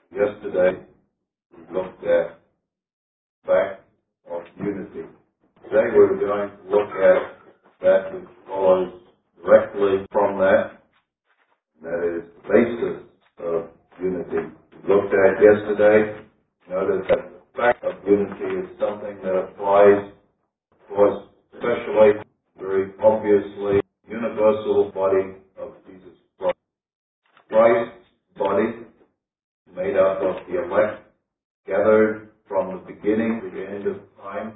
Yesterday, we looked at the fact of unity. Today, we're going to look at that which follows directly from that, and that is the basis of unity. We looked at yesterday, noted that the fact of unity is something that applies, of course, especially, very obviously, universal body of Jesus Christ. Christ's body, made up of the elect, gathered from the beginning to the end of time,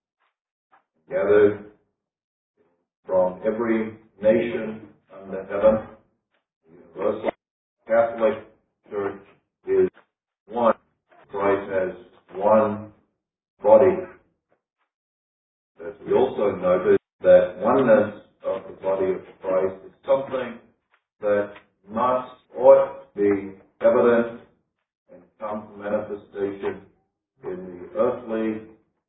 gathered from every nation under heaven. The universal Catholic Church is one. Christ has one body. But we also noted that oneness of the body of Christ is something that ought to be evident and come to manifestation in the earthly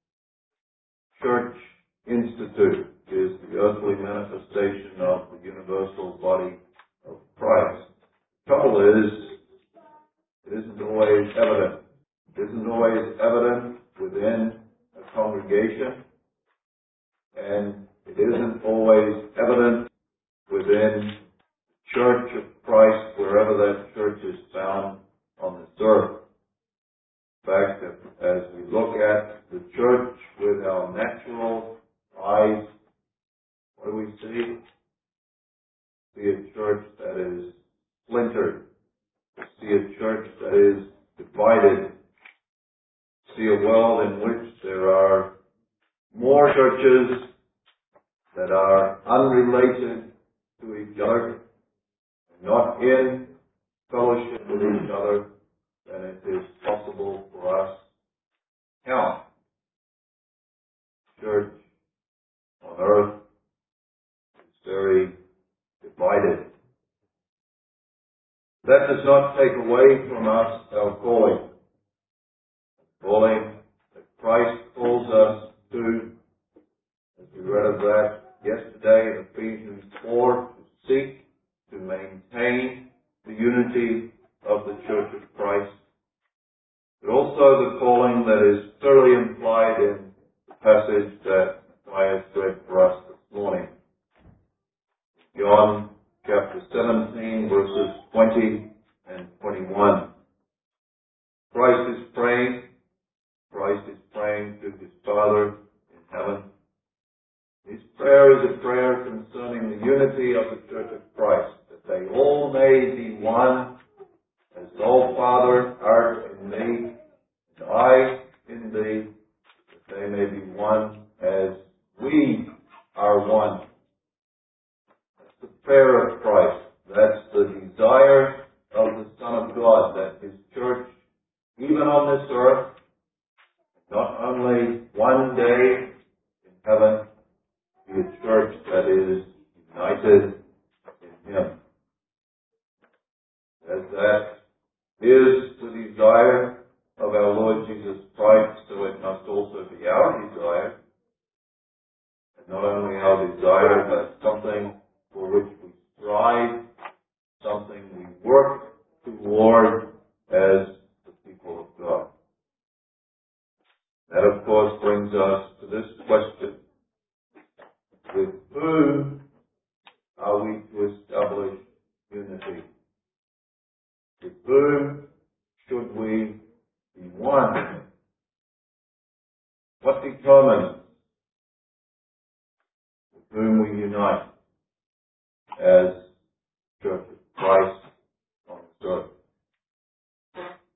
Church Institute, is the earthly manifestation of the universal body of Christ. The trouble is, it isn't always evident. It isn't always evident within a congregation, and it isn't always evident within the Church of Christ, wherever that church is found on this earth. In fact, as we look at the church with our natural eyes, what do we see? We see a church that is splintered. We see a church that is divided. We see a world in which there are more churches that are unrelated to each other, not in fellowship with each other, than it is possible for us to count. Church on earth is very divided. That does not take away from us our calling. The calling that Christ calls us to, as we read of that yesterday in Ephesians 4, to seek to maintain the unity of the Church of Christ, but also the calling that is thoroughly implied in the passage that Matthias read for us this morning. John chapter 17, verses 20 and 21. Christ is praying. Christ is praying to his Father in heaven. His prayer is a prayer concerning the unity of the Church of Christ, that they all may be one, as thou, Father, art in me, and I in thee, that they may be one as we are one. That's the prayer of Christ. That's the desire of the Son of God, that his church, even on this earth, not only one day in heaven, be a church that is united in him. As that is the desire of our Lord Jesus Christ, so it must also be our desire. And not only our desire, but something for which we strive, something we work toward as the people of God. That, of course, brings us to this question. With whom are we to establish unity? With whom should we be one? What determines with whom we unite as Church of Christ on this earth?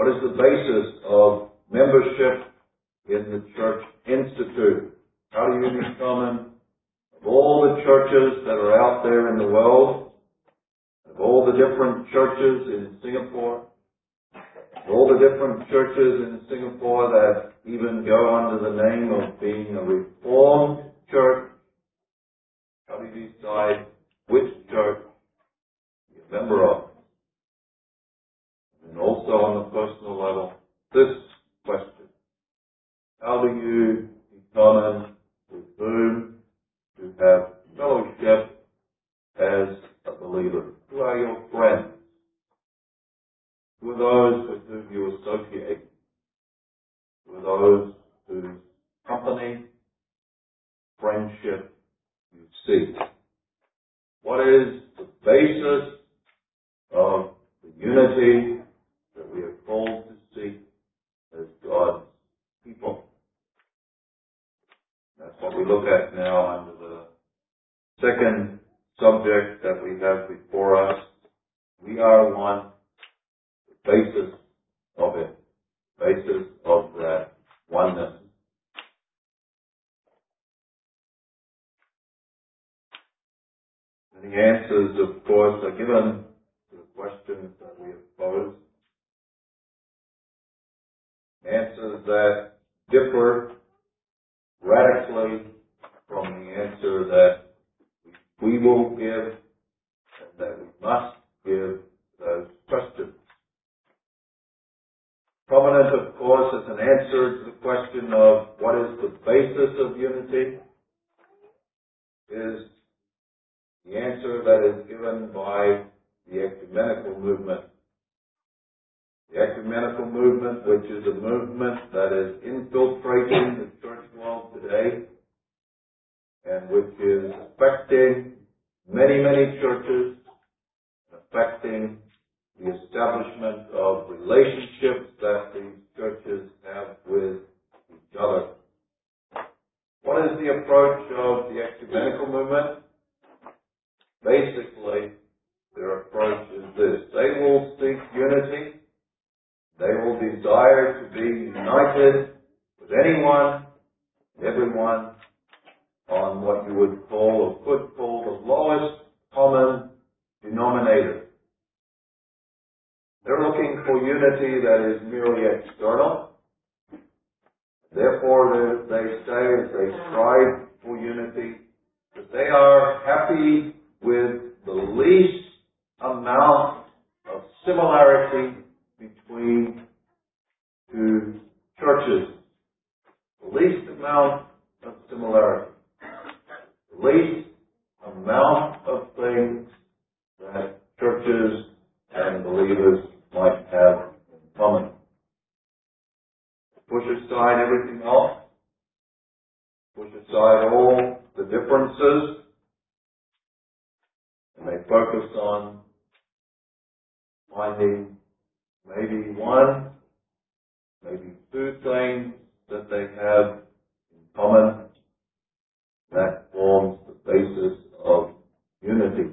What is the basis of membership in the Church Institute? How do you determine, of all the churches that are out there in the world, of all the different churches in Singapore, of all the different churches in Singapore that even go under the name of being a Reformed church, how do you decide which church you're a member of? And also on the personal level, this question: how do you determine with whom to have fellowship as a believer? Who are your friends? Who are those with whom you associate? Who are those whose company, friendship you seek? What is the basis of the unity that we are called to seek as God's people? That's what we look at now under the second subject that we have before us. We are one, the basis of it, basis of that oneness. And the answers, of course, are given to the questions that we have posed. Answers that differ radically from the answer that we will give and that we must give those questions. Prominent, of course, as an answer to the question of what is the basis of unity is the answer that is given by the ecumenical movement. The ecumenical movement, which is a movement that is infiltrating the church world today and which is affecting many, many churches, affecting the establishment of relationships that these churches have with each other. What is the approach of the ecumenical movement? Basically, their approach is this: they will seek unity, they will desire to be united with anyone, everyone, on what you would call or could call the lowest common denominator. They're looking for unity that is merely external. Therefore, they say, as they strive for unity, that they are happy with the least amount of similarity between two churches. The least amount of similarity. The least amount of things that churches and believers might have in common. Push aside everything else. Push aside all the differences. And they focus on finding maybe one, maybe two things that they have in common. That forms the basis of unity.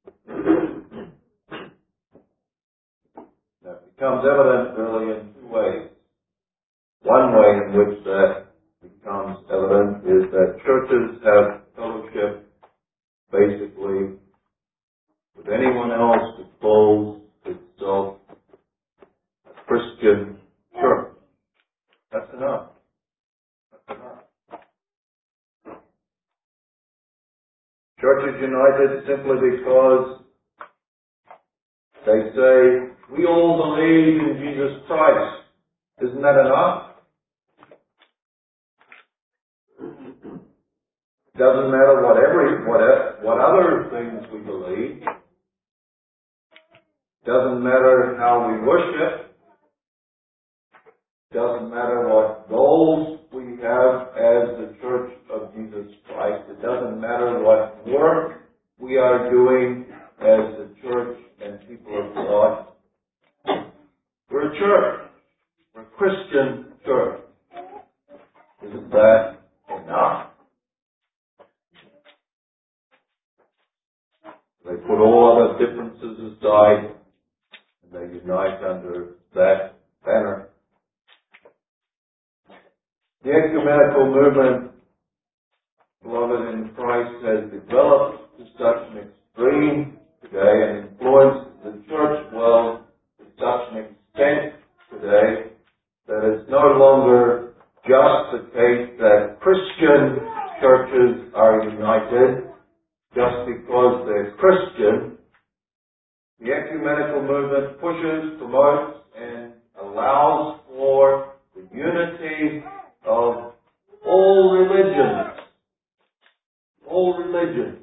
That becomes evident really in two ways. One way in which that becomes evident is that churches have fellowship basically with anyone else who calls itself a Christian church. That's enough. That's enough. Churches united simply because they say, we all believe in Jesus Christ. Isn't that enough? Doesn't matter what other things we believe. Doesn't matter how we worship. Doesn't matter what goals we have as the Church of Jesus Christ. It doesn't matter what work we are doing as the church and people of God. We're a church. We're a Christian church. Isn't that enough? They put all other differences aside and they unite under that banner The ecumenical movement, beloved in Christ, has developed to such an extreme today and influenced the church world to such an extent today that it's no longer just the case that Christian churches are united just because they're Christian. The ecumenical movement pushes, promotes, and allows for the unity of all religions. All religions.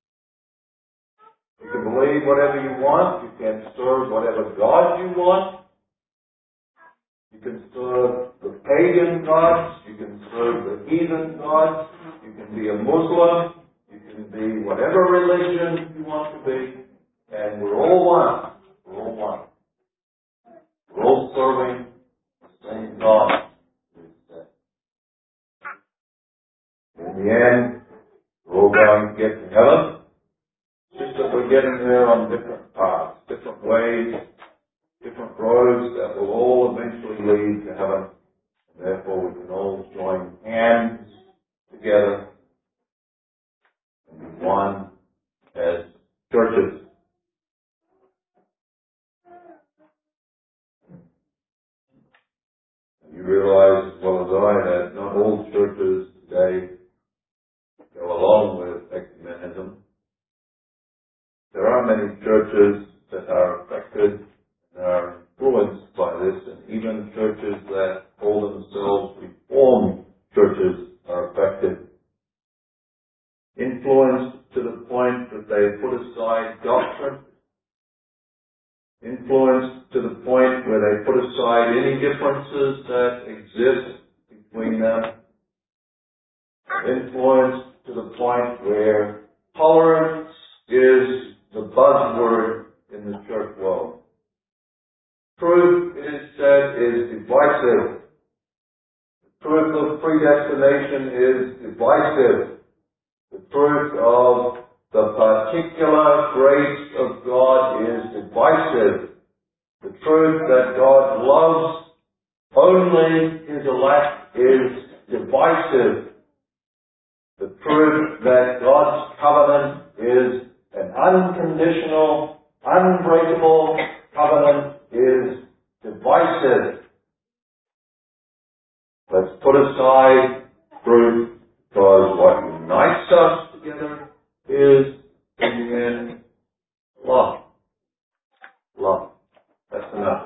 You can believe whatever you want. You can serve whatever God you want. You can serve the pagan gods. You can serve the heathen gods. You can be a Muslim. You can be whatever religion you want to be. And we're all one. We're all one. We're all serving the same God. In the end, we're all going to get to heaven. It's just that we're getting there on different paths, different ways, different roads that will all eventually lead to heaven. And therefore, we can all join hands together and be one as churches. And you realize as well as I that not all churches today go along with ecumenism. There are many churches that are affected and are influenced by this, and even churches that call themselves Reformed churches are affected. Influenced to the point that they put aside doctrine. Influenced to the point where they put aside any differences that exist between them. Influenced to the point where tolerance is the buzzword in the church world. Truth, it is said, is divisive. The truth of predestination is divisive. The truth of the particular grace of God is divisive. The truth that God loves only His elect is divisive. The truth that God's covenant is an unconditional, unbreakable covenant is divisive. Let's put aside truth, because what unites us together is, in the end, love. Love. That's enough.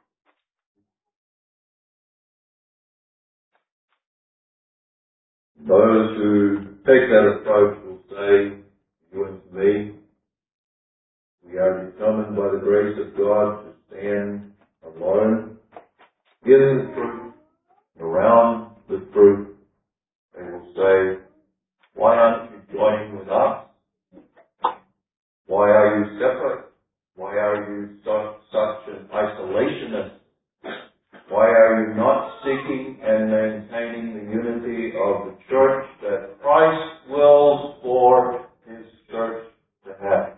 Those who take that approach will say, you and me, we are determined by the grace of God to stand alone in the truth, around the truth. They will say, why aren't you joining with us? Why are you separate? Why are you such an isolationist? Why are you not seeking and maintaining the unity of the church that Christ wills for His church to have?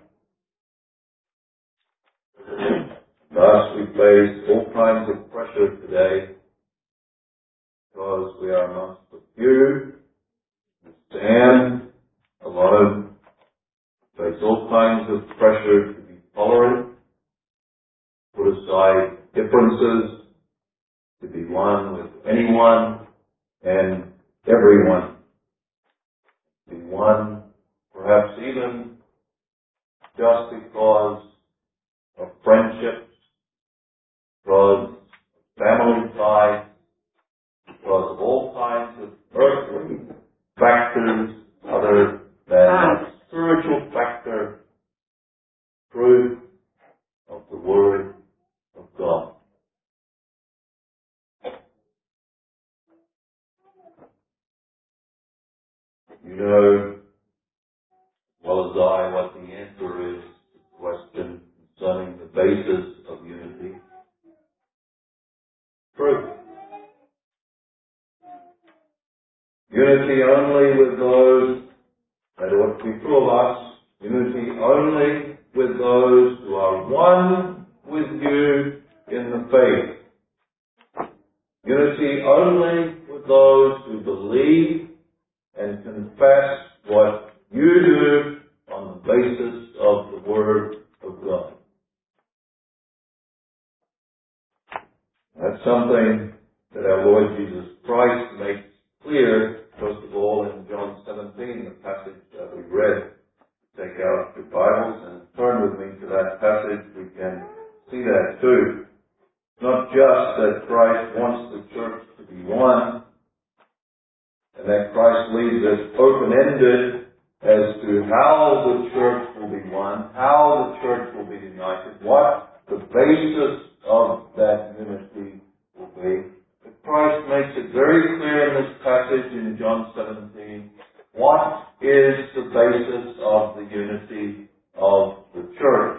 Thus, we face all kinds of pressure today because we are amongst the few who stand alone. Face all kinds of pressure to be tolerant, put aside differences, to be one with anyone and everyone. Be one, perhaps even just because of friendships, because of family ties, because of all kinds of earthly factors other than the spiritual factor, truth of the Word of God. You know, as well as I, what the answer is to the question concerning the basis of unity. Truth. Unity only with those that ought to be true of us. Unity only with those who are one with you in the faith. Unity only with with those who believe and confess what you do on the basis of the Word of God. That's something that our Lord Jesus Christ makes clear, first of all, in John 17, the passage that we read. Take out your Bibles and turn with me to that passage. We can see that too. Not just that Christ wants the church to be one, and that Christ leaves it open-ended as to how the church will be one, how the church will be united, what the basis of that unity will be. But Christ makes it very clear in this passage in John 17 what is the basis of the unity of the church.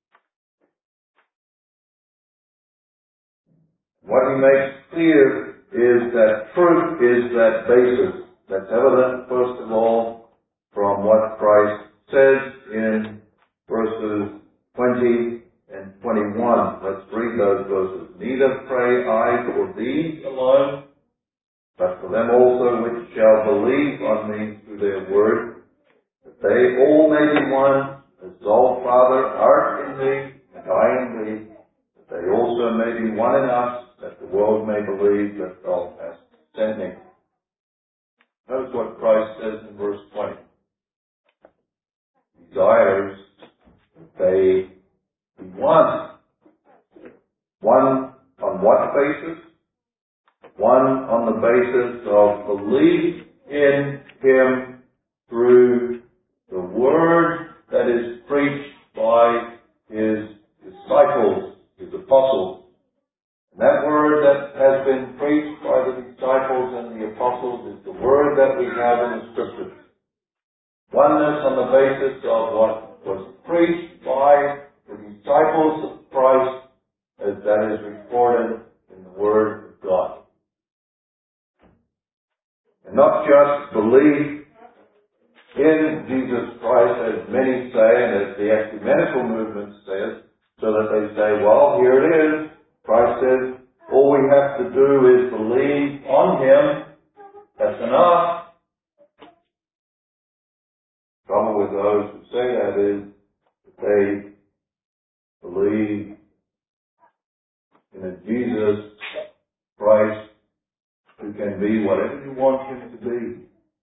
What he makes clear is that truth is that basis. That's evident, first of all, from what Christ says in verses 20 and 21. Let's read those verses. Neither pray I for these alone, but for them also which shall believe on me through their word, that they all may be one, as thou, Father, art in me, and I in thee, that they also may be one in us, that the world may believe that thou hast sent me. Notice what Christ says in verse 20. He desires that they be one. One on what basis? One on the basis of belief in Him through the Word that is preached by His disciples, His apostles. And that Word that has been preached by the disciples and the apostles is the Word that we have in the Scriptures. Oneness on the basis of what was preached by the disciples of Christ as that is recorded in the Word of God. And not just belief in Jesus Christ, as many say, and as the ecumenical movement says, so that they say, well, here it is. Christ says, all we have to do is believe on Him. That's enough. The trouble with those who say that is that they believe in a Jesus Christ who can be whatever you want Him to be.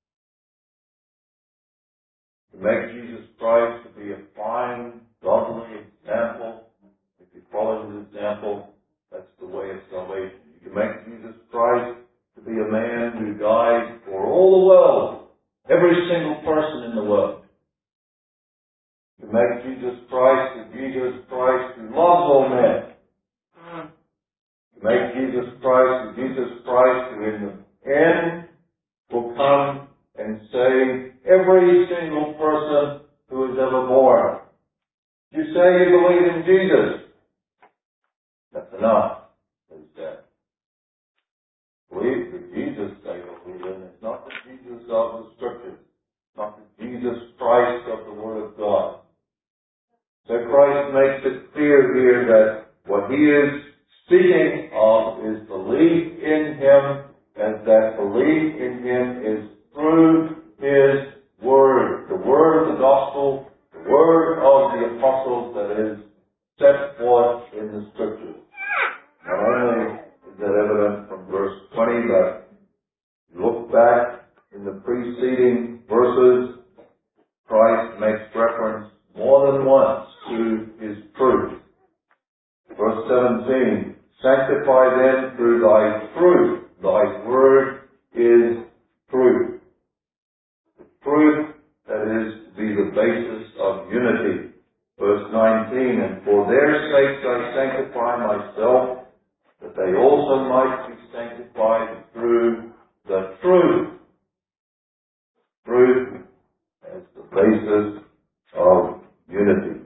To make Jesus Christ to be a fine, godly example, if you follow His example, that's the way of salvation. You can make Jesus Christ to be a man who died for all the world, every single person in the world. You can make Jesus Christ a Jesus Christ who loves all men. You can make Jesus Christ a Jesus Christ who in the end will come and save every single person who is ever born. You say you believe in Jesus. That's enough. Is that believe that Jesus they believe in is not the Jesus of the Scriptures, not the Jesus Christ of the Word of God. So Christ makes it clear here that what He is speaking of is belief in Him, and that belief in Him is through His Word, the Word of the Gospel, the Word of the Apostles that is set forth in the Scriptures. Not only is that evident from verse 20, but look back in the preceding verses, Christ makes reference more than once to His truth. Verse 17, sanctify them through thy truth. Thy word is truth. The truth that is to be the basis of unity. Verse 19, and for their sakes I sanctify myself, that they also might be sanctified through the truth. Truth as the basis of unity.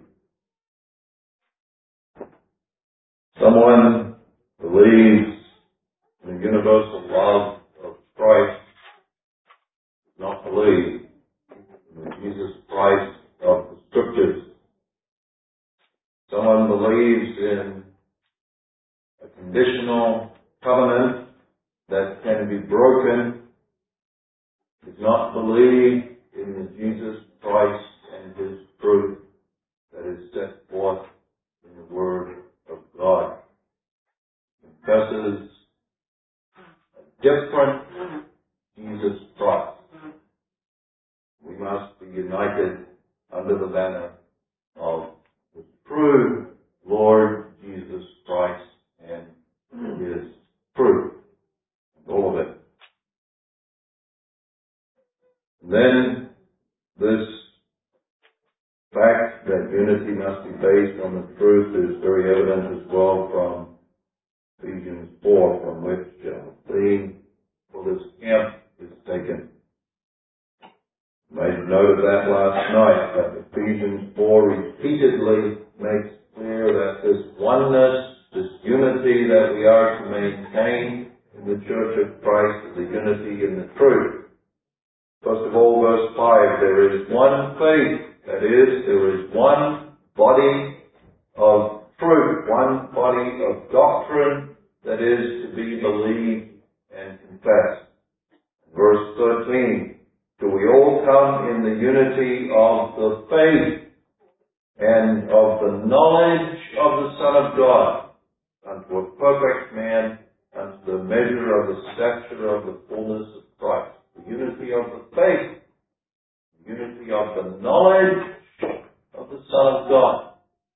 Someone believes in the universal love of Christ, does not believe in the Jesus Christ of the Scriptures. Someone believes in a conditional covenant that can be broken is not believe in the Jesus Christ and His truth that is set forth in the Word of God. Confesses a different Jesus Christ. We must be united under the banner of the true Lord Jesus Christ and His truth. All of it. And then this fact that unity must be based on the truth is very evident as well from Ephesians 4, from which the theme for this camp is taken. Made note of that last night, that Ephesians 4 repeatedly makes clear that this oneness, this unity that we are to maintain in the Church of Christ is a unity in the truth. First of all, verse 5, there is one faith, that is, there is one body of truth, one body of doctrine that is to be believed and confessed. Verse 13, do we all come in the unity of the faith and of the knowledge of the Son of God, unto a perfect man, unto the measure of the stature of the fullness of Christ. The unity of the faith, the unity of the knowledge of the Son of God.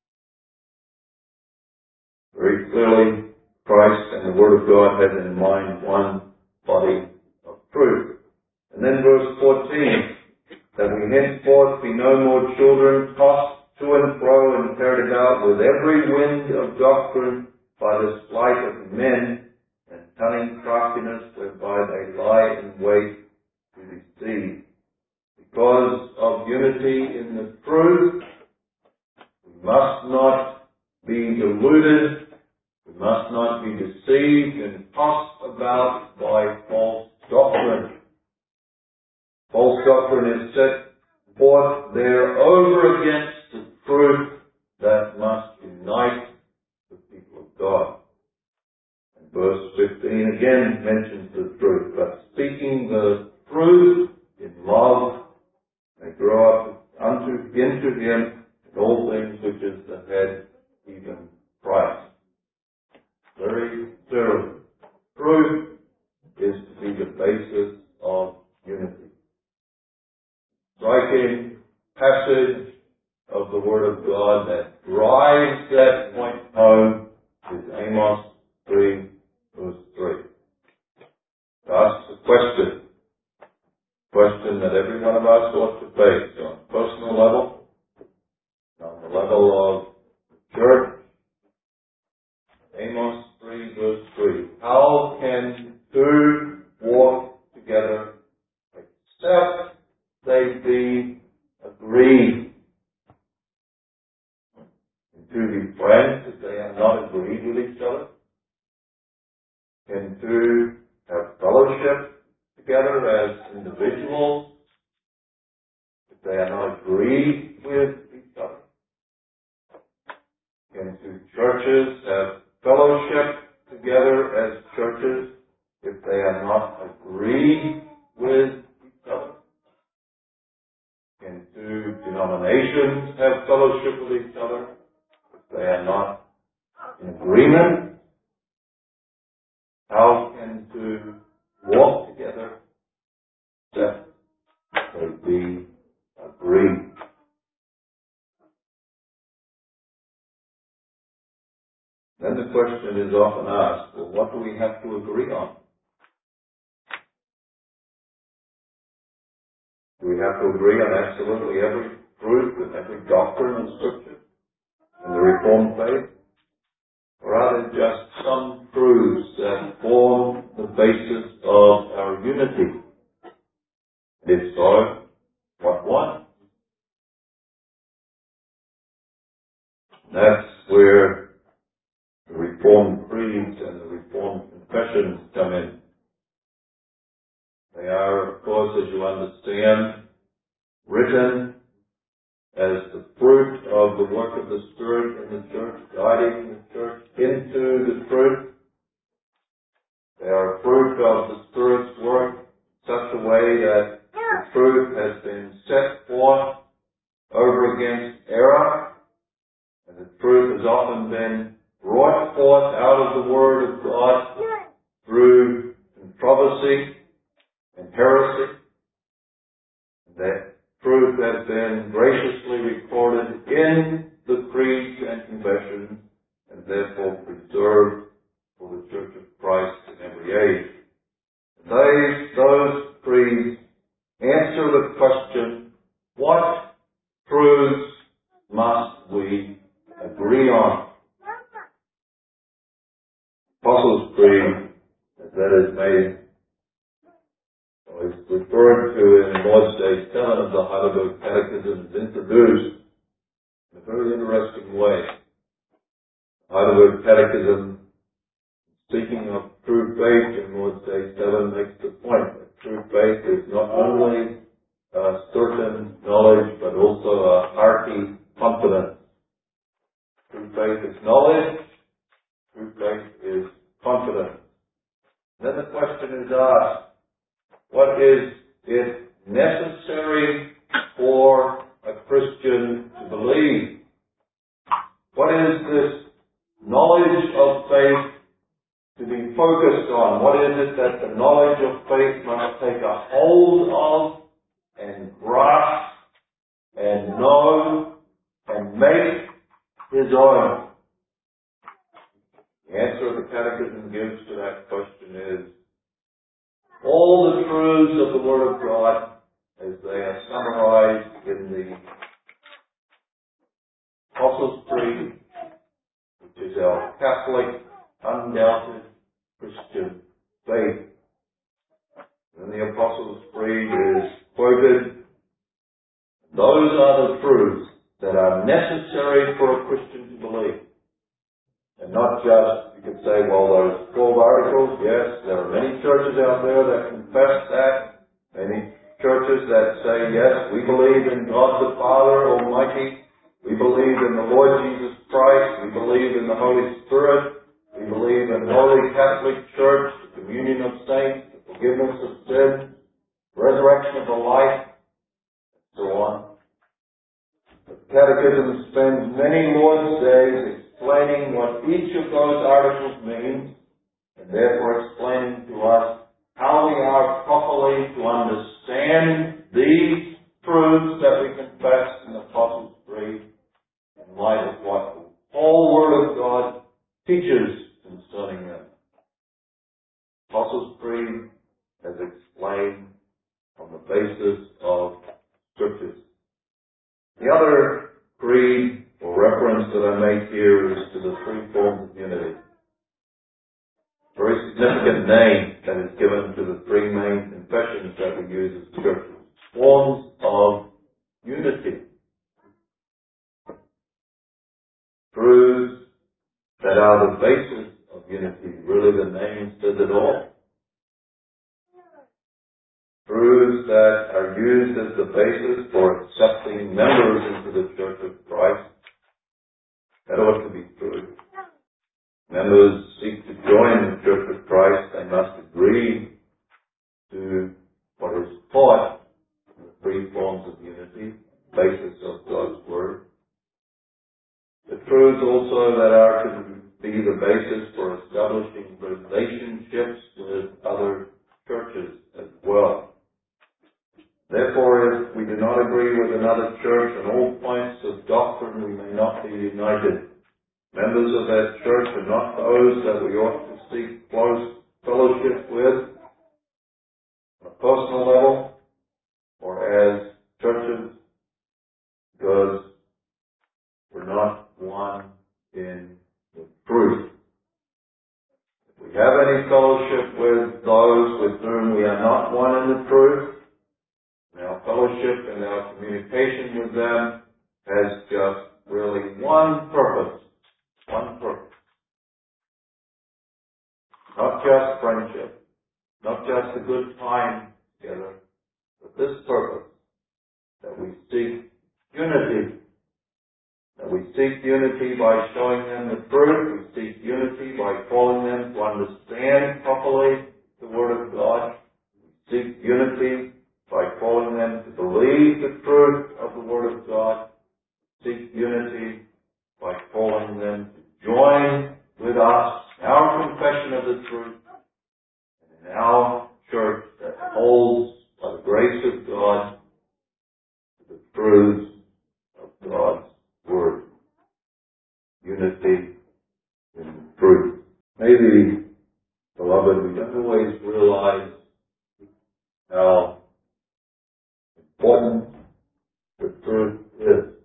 Very clearly, Christ and the Word of God have in mind one body of truth. And then verse 14, that we henceforth be no more children tossed to and fro and carried about with every wind of doctrine by the sleight of men and cunning craftiness whereby they lie in wait to deceive. Because of unity in the truth, we must not be deluded, we must not be deceived and tossed about by false doctrine. False doctrine is set forth there over against the truth that must unite the people of God. And verse 15 again mentions the truth, but speaking the truth in love may grow up into Him in all things which is the head, even Christ. Very clearly, truth is to be the basis of unity. Striking passage of the Word of God that drives that point home is Amos 3, verse 3. It asks a question that every one of us ought to face on a personal level, on the level of the church. Amos 3, verse 3. How can two walk together except they be agreed? Can two be friends if they are not agreed with each other? Can two have fellowship together as individuals if they are not agreed with each other? Can two churches have fellowship together as churches if they are not agreed with each other? Can two denominations have fellowship with each other if they are not in agreement? How can two walk together except they be agreed? Then the question is often asked, well, what do we have to agree on? Do we have to agree on absolutely every truth and every doctrine of Scripture in the Reformed faith? Or are there just some truths that form the basis of our unity? And if so, what one? That's where the Reformed creeds and the Reformed confessions come in. They are, of course, as you understand, written as the fruit of the work of the Spirit in the church, guiding the church into the truth. They are fruit of the Spirit's work in such a way that the truth has been set forth over against error, and the truth has often been brought forth out of the Word of God through controversy and heresy. That truth has been graciously recorded in the creeds and confessions, and therefore preserved for the Church of Christ in every age. Those creeds answer the question, what truths must we agree on? Apostles' Creed, as that is made, or is referred to in Lord's Day 7 of the Heidelberg Catechism, is introduced in a very interesting way. The Heidelberg Catechism, speaking of true faith in Lord's Day 7, makes the point that true faith is not only certain knowledge, but also a hearty confidence. True faith is knowledge, true faith is confidence. Then the question is asked, what is it necessary for a Christian to believe? What is this knowledge of faith to be focused on? What is it that the knowledge of faith must take a hold of and grasp and know and make his own? The answer the Catechism gives to that question is all the truths of the Word of God as they are summarized in the Apostles' Creed, which is our Catholic, undoubted Christian faith. When the Apostles' Creed is quoted, those are the truths that are necessary for a Christian to believe. And not just, you could say, well, those 12 articles, yes, there are many churches out there that confess that. Many churches that say, yes, we believe in God the Father Almighty. We believe in the Lord Jesus Christ. We believe in the Holy Spirit. We believe in the Holy Catholic Church, the communion of saints, the forgiveness of sins, resurrection of the life, and so on. The Catechism spends many Lord's days explaining what each of those articles means, and therefore explaining to us how we are properly to understand these truths that we confess in the Apostles' Creed in light of what the whole Word of God teaches concerning them. Apostles' Creed has explained on the basis of Scriptures. The other creed or reference that I make here is to the three forms of unity. A very significant name that is given to the three main confessions that we use as Scriptures. Forms of unity. Truths that are the basis of unity. Really the name says it all. Truths that are used as the basis for accepting members into the Church of Christ. That ought to be true. Members seek to join the Church of Christ, they must agree to what is taught in the three forms of unity, basis of God's Word. The truths also that are to be the basis for establishing relationships with other churches as well. Therefore, if we do not agree with another church on all points of doctrine, we may not be united. Members of that church are not those that we ought to seek close fellowship with on a personal level or as churches, because we're not one in the truth. If we have any fellowship with those with whom we are not one in the truth, our fellowship and our communication with them has just really one purpose. One purpose. Not just friendship, not just a good time together, but this purpose, that we seek unity, that we seek unity by showing them the truth. We seek unity by calling them to understand properly the Word of God. We seek unity by calling them to believe the truth of the Word of God. We seek unity by calling them to join with us in our confession of the truth and in our church that holds, by the grace of God, the truths of God's Word. Unity in truth. Maybe, beloved, we don't always realize how important the truth is.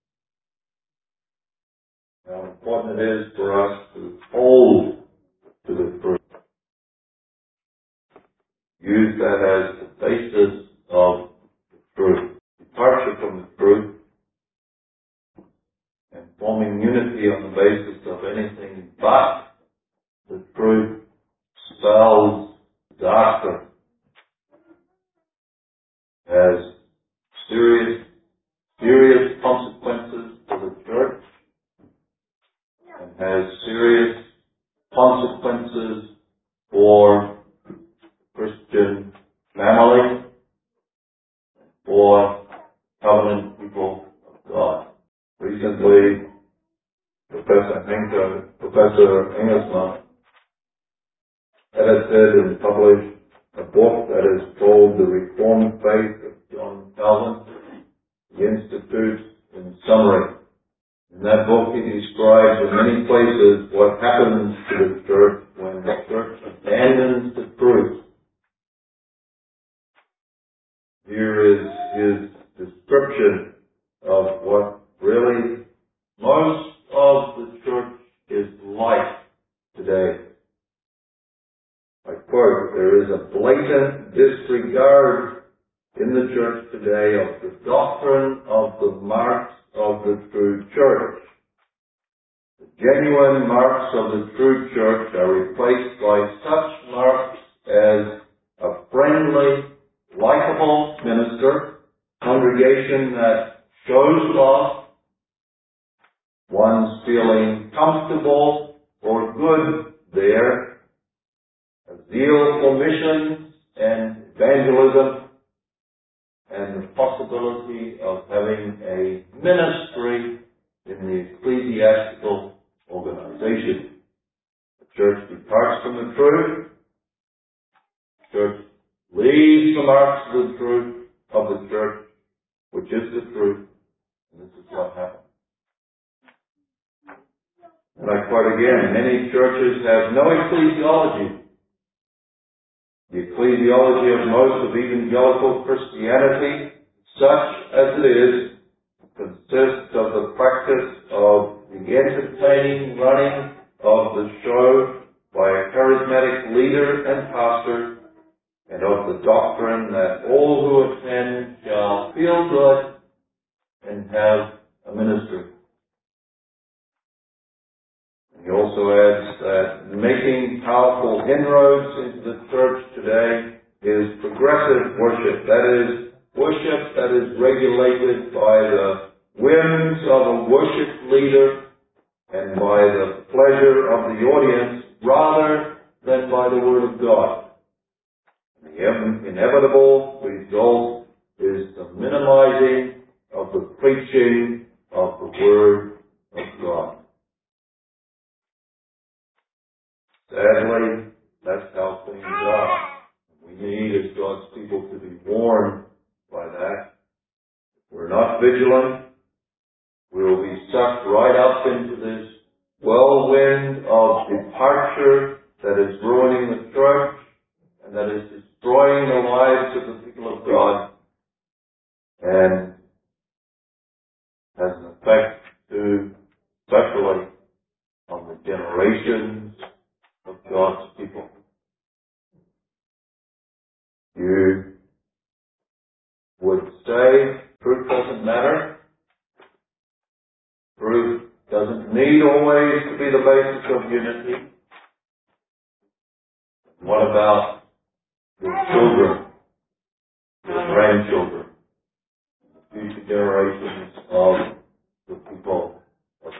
How important it is for us to hold to the truth. Use that as the basis of the truth. Departure from the truth and forming unity on the basis of anything but the truth spells disaster, has serious consequences for the church, and has serious consequences for the Christian family, for covenant people of God. Recently, Professor Engelman edited and published a book that is called The Reformed Faith of John Calvin, the Institute in Summary. In that book he describes in many places what happens to the church when the church abandons the truth. Here is his description of what really most of the church is like today. I quote, "There is a blatant disregard in the church today of the doctrine of the marks of the true church. The genuine marks of the true church are replaced by such marks as a friendly, likable minister, congregation that shows love, one's feeling comfortable or good there, a zeal for missions and evangelism, and the possibility of having a ministry in the ecclesiastical organization. The church departs from the truth. The church leaves the marks of the truth of the church, which is the truth. And this is what happens. And I quote again, many churches have no ecclesiology. The ecclesiology of most of evangelical Christianity, such as it is, consists of the practice of the entertaining running of the show by a charismatic leader and pastor, and of the doctrine that all who attend shall feel good and have a ministry. He also adds that making powerful inroads into the church today is progressive worship. That is, worship that is regulated by the whims of a worship leader and by the pleasure of the audience rather than by the Word of God. The inevitable result is the minimizing of the preaching of the Word of God. Sadly, that's how things are. We need, as God's people, to be warned by that. If we're not vigilant, we will be sucked right up into this whirlwind of departure that is ruining the church and that is destroying the lives of the people of God and has an effect too, especially on the generations of God's people. You would say truth doesn't matter. Truth doesn't need always to be the basis of unity. What about your children, your grandchildren, future generations of the people of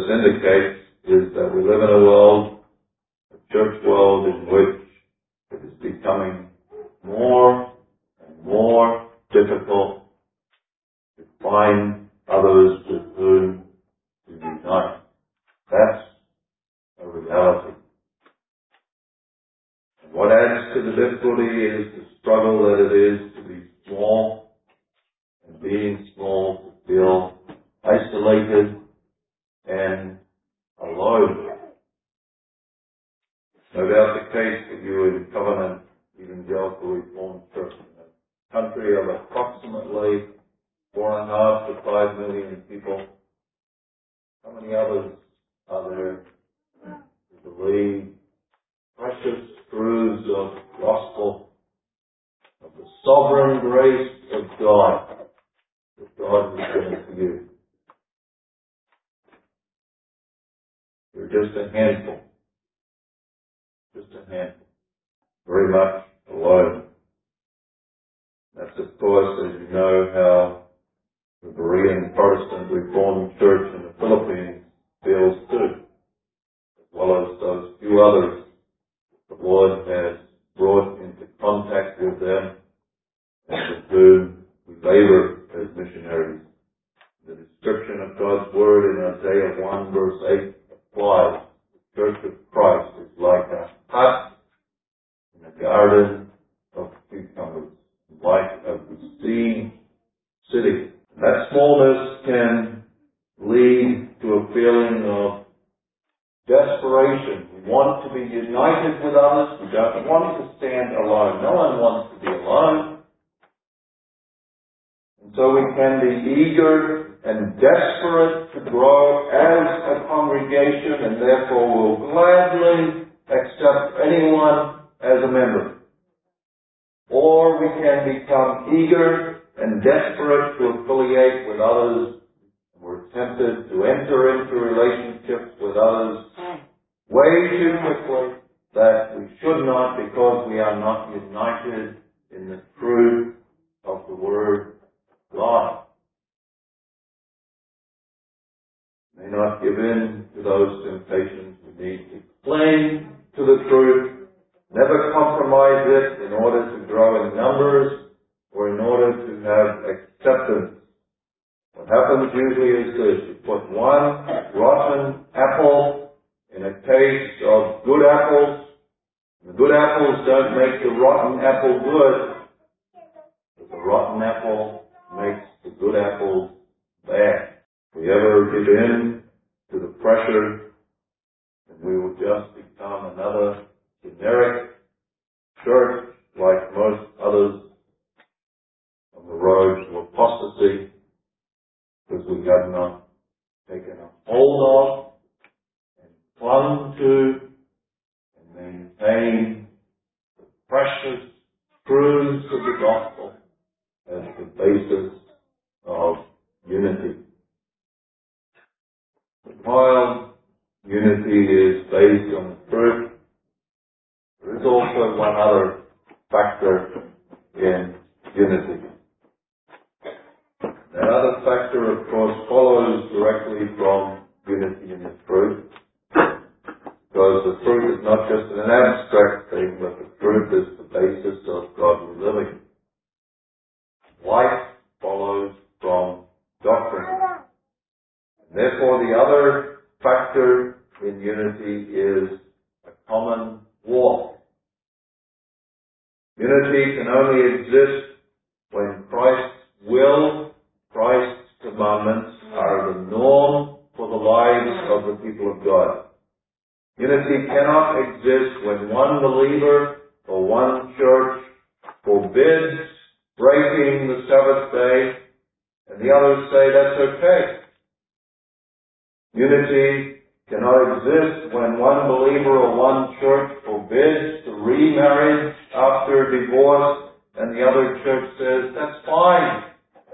indicates is that we live in a world, a church world, in which it is becoming more and more difficult to find others with whom to unite. That's a reality. And what adds to the difficulty is the struggle that it is to be small, and being small to feel isolated and alone. No doubt the case for you in Covenant Evangelical Reformed Church, in a country of approximately 4.5 to 5 million people. How many others are there who believe precious truths of gospel, of the sovereign grace of God, that God has given to you? You're just a handful. Just a handful. Very much alone. That's, of course, as you know, how the Berean Protestant Reformed Church in the Philippines feels too, as well as those few others the Lord has brought into contact with them and with whom we labor as missionaries. The description of God's Word in Isaiah 1 verse 8 applies. The Church of Christ is like a hut in a garden of cucumbers, like a besieged city. That smallness can lead to a feeling of desperation. We want to be united with others. We don't want to stand alone. No one wants to be alone. And so we can be eager and desperate to grow as a congregation, and therefore will gladly accept anyone as a member. Or we can become eager and desperate to affiliate with others. We're tempted to enter into relationships with others way too quickly that we should not, because we are not united in the truth of the Word of God. May not give in to those temptations. We need to cling to the truth, never compromise it in order to grow in numbers or in order to have acceptance. What happens usually is this: you put one rotten apple in a case of good apples. The good apples don't make the rotten apple good, but the rotten apple makes the good apple bad. If we ever give in to the pressure, then we will just become another generic church like most others on the road to apostasy, because we have not taken a hold of and clung to and maintained the precious truths of the gospel as the basis of unity. But while unity is based on the truth, there is also one other factor in unity. That other factor, of course, follows directly from unity in the truth, because the truth is not just an abstract thing, but the truth is the basis of godly living. Life follows from doctrine. Therefore, the other factor in unity is a common walk. Unity can only exist when Christ's will, Christ's commandments are the norm for the lives of the people of God. Unity cannot exist when one believer or one church forbids breaking the Sabbath day and the others say that's okay. Unity cannot exist when one believer or one church forbids the remarriage after divorce and the other church says that's fine.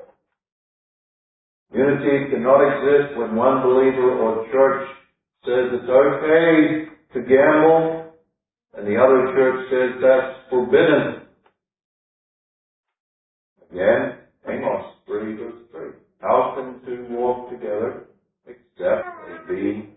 Unity cannot exist when one believer or church says it's okay to gamble and the other church says that's forbidden. Again, Amos 3 verse 3. How can two walk together except they be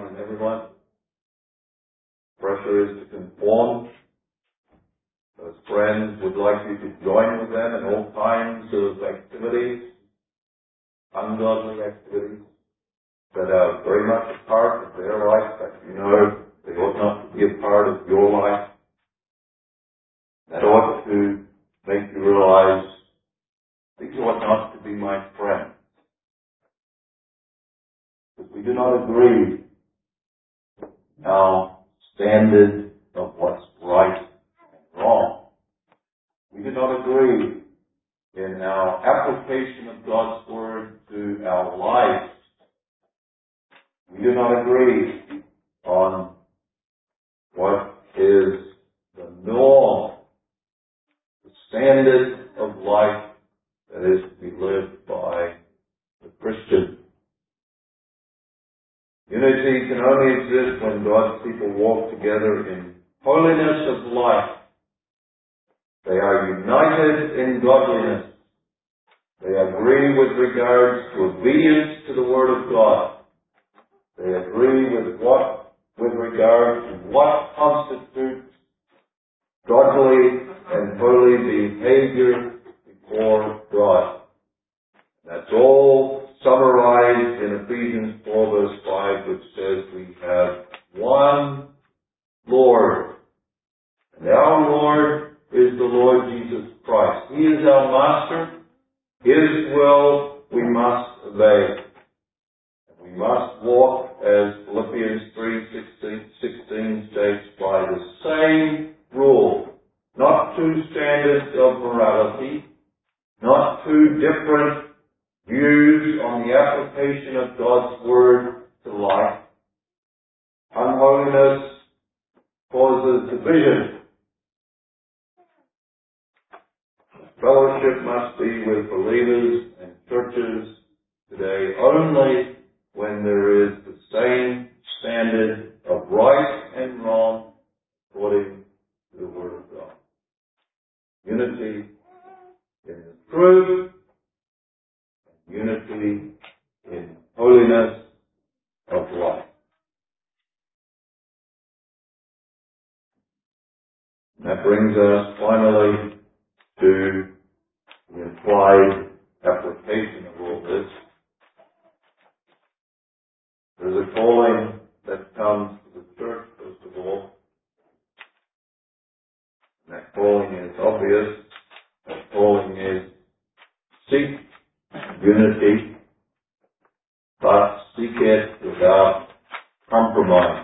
in everyone. Pressure is to conform. Those friends would like you to join with them in all kinds of activities, ungodly activities, that are very much a part of their life, that you know they ought not to be a part of your life. That ought to make you realize these ought not to be my friends. Because we do not agree in our standard of what's right and wrong. We do not agree in our application of God's Word to our lives. We do not agree on what is the norm, the standard of life that is to be lived by the Christian. Unity can only exist when God's people walk together in holiness of life. They are united in godliness. They agree with regards to obedience to the Word of God. They agree with regard to what constitutes godly and holy behavior before God. That's all summarized in Ephesians 4 verse 5, which says we have one Lord. And our Lord is the Lord Jesus Christ. He is our Master. His will we must obey. We must walk, as Philippians 3:16 states, by the same rule. Not two standards of morality, not two different views on the application of God's Word to life. Unholiness causes division. Fellowship must be with believers and churches today only when there is the same standard of right and wrong according to the Word of God. Unity in the truth, unity in holiness of life. And that brings us finally to the implied application of all this. There's a calling that comes to the church, first of all. And that calling is obvious. That calling is seek unity, but seek it without compromise.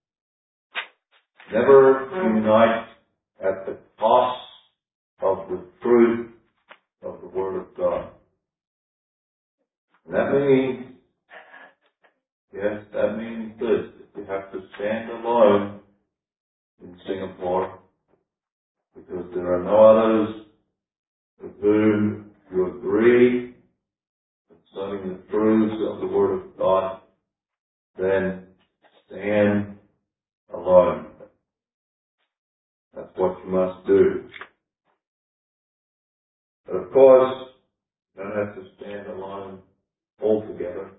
Never unite at the cost of the truth of the Word of God. And that means, yes, that means this. If you have to stand alone in Singapore, because there are no others with whom you agree concerning the truths of the Word of God, then stand alone. That's what you must do. But of course, you don't have to stand alone altogether.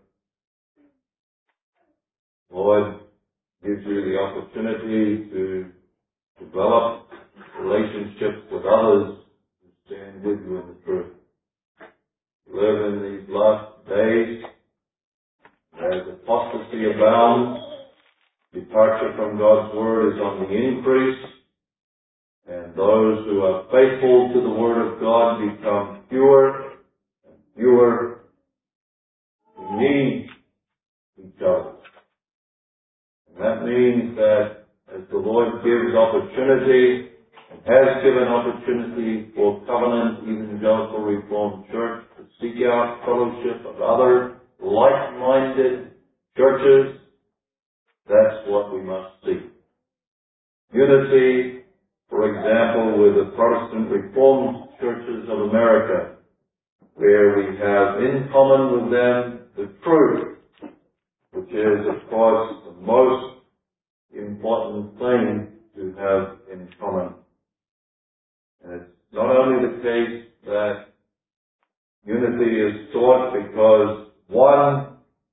The Lord gives you the opportunity to develop relationships with others who stand with you in the truth. We live in these last days as apostasy abounds. Departure from God's Word is on the increase, and those who are faithful to the Word of God become fewer and fewer. We need each other. And that means that as the Lord gives opportunity, and has given opportunity for Covenant Evangelical Reformed Church to seek out fellowship of other like-minded churches, that's what we must seek. Unity, for example, with the Protestant Reformed Churches of America, where we have in common with them the truth, which is, of course, the most important thing to have in common. And it's not only the case that unity is sought because one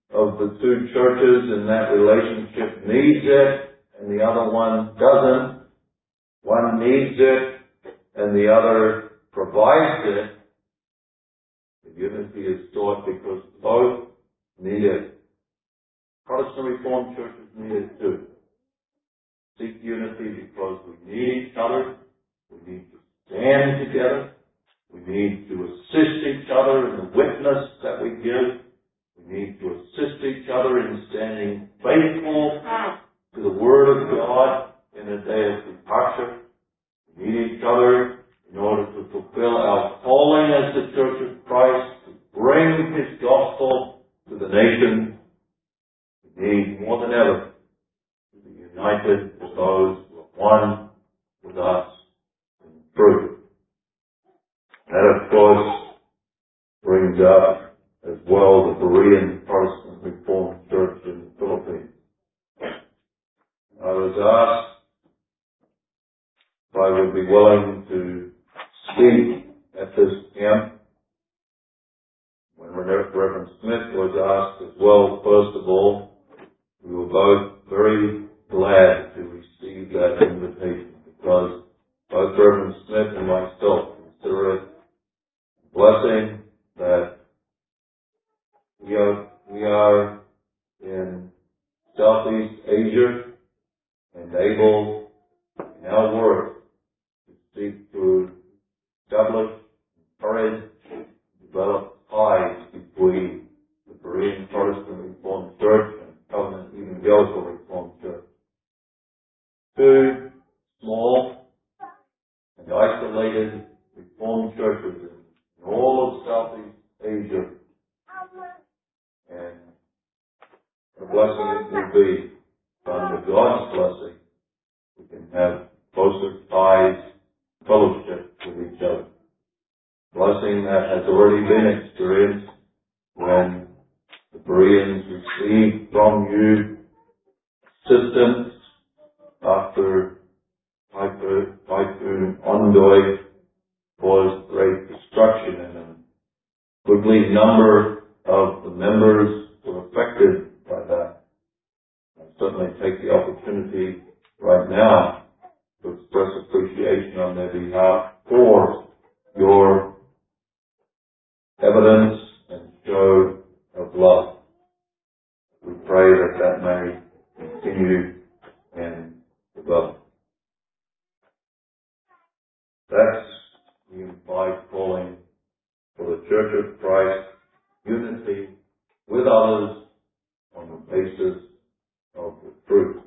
of the two churches in that relationship needs it and the other one doesn't, one needs it and the other provides it, the unity is sought because both need it. Protestant Reformed churches need it too. Seek unity because we need each other, we need to stand together, we need to assist each other in the witness that we give, we need to assist each other in standing faithful to the Word of God in a day of departure. We need each other in order to fulfill our calling as the Church of Christ, to bring His gospel to the nations. We need more than ever to be united with those who are one with us in truth. That, of course, brings up as well the Berean Protestant Reformed Church in the Philippines. I was asked if I would be willing to speak at this camp. When Reverend Smith was asked as well, first of all, we were both very glad to receive that invitation because both Reverend Smith and myself consider it a blessing that we are in Southeast Asia and able in our work to seek to establish, encourage, develop ties between the Berean Protestant Reformed Church and Covenant Evangelical Reformed Church. Two small and isolated Reformed churches in all of Southeast Asia, and the blessing it will be, under God's blessing, we can have closer ties, fellowship with each other. Blessing that has already been experienced when the Bereans received from you assistance after Typhoon Ondoy caused great destruction and a goodly number of the members were affected by that. I certainly take the opportunity right now to express appreciation on their behalf for your evidence and show of love. We pray that that may continue and develop. That's the implied calling for the Church of Christ, unity with others on the basis of the truth.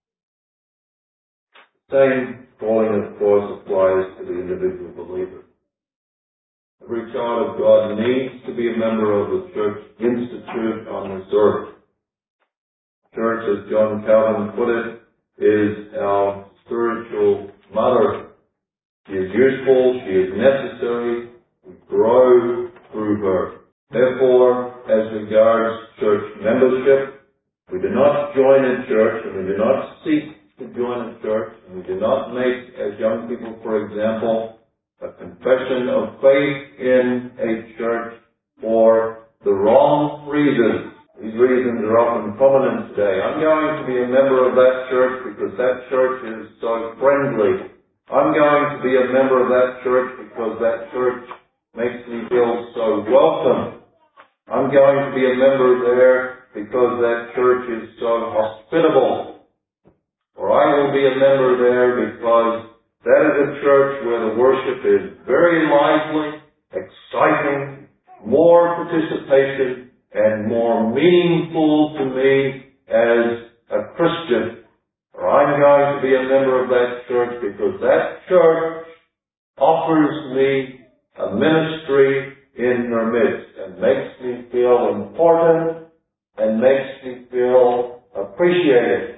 The same calling, of course, applies to the individual believer. Every child of God needs to be a member of the church institute on this earth. Church, as John Calvin put it, is our spiritual mother. She is useful, she is necessary, we grow through her. Therefore, as regards church membership, we do not join a church and we do not seek to join a church and we do not make, as young people, for example, a confession of faith in a church for the wrong reasons. These reasons are often prominent today. I'm going to be a member of that church because that church is so friendly. I'm going to be a member of that church because that church makes me feel so welcome. I'm going to be a member there because that church is so hospitable. Or I will be a member there because that is a church where the worship is very lively, exciting, more participation, and more meaningful to me as a Christian. Or I'm going to be a member of that church because that church offers me a ministry in her midst and makes me feel important and makes me feel appreciated.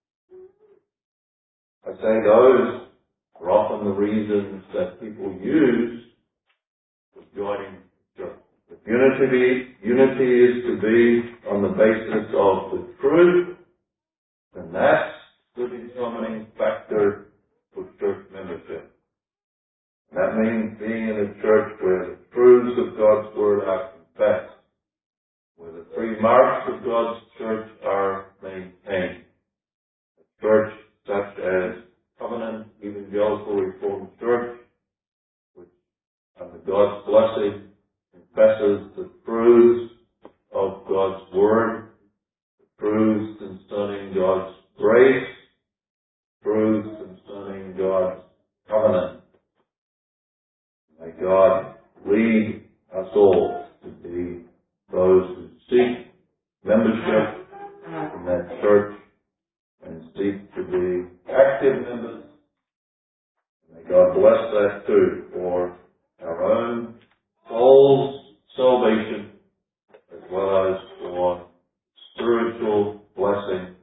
I say those are often the reasons that people use for joining church. If unity is to be on the basis of the truth, then that's the determining factor for church membership. That means being in a church where the truths of God's Word are confessed, where the three marks of God's church are maintained. A church such as Covenant Evangelical Reformed Church, which under God's blessing confesses the truths of God's Word, the truths concerning God's grace, truths concerning God's covenant. May God lead us all to be those who seek membership in that church and seek to be active members. May God bless that too for our own soul's salvation as well as for spiritual blessing